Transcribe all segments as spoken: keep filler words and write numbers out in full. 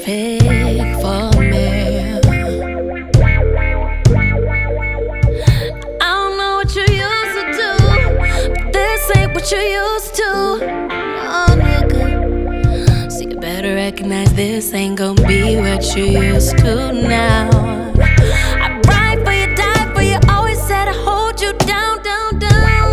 click for me. I don't know what you used to do, but this ain't what you used to. Oh, nigga. So you better recognize this ain't gon' be what you used to now. I ride for you, die for you, always said I hold you down, down, down.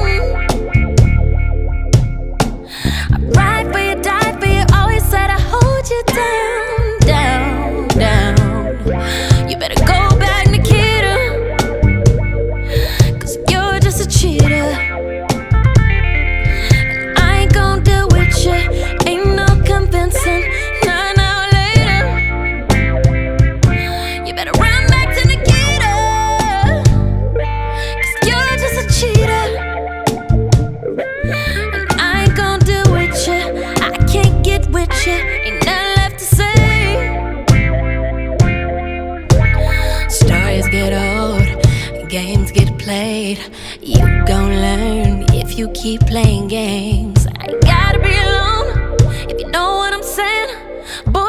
I ride for you, die for you, always said I hold you down, down, down. You better go back, Nikita, cause you're just a cheater. And I ain't gon' deal with you, ain't no convincing. Nine hours later, you better run back to Nikita, cause you're just a cheater. And I ain't gon' deal with you, I can't get with you, ain't nothing left to say. Stories get old, games get played. You gon' learn if you keep playing games. I ain't gotta be alone, if you know what I'm saying. Boy,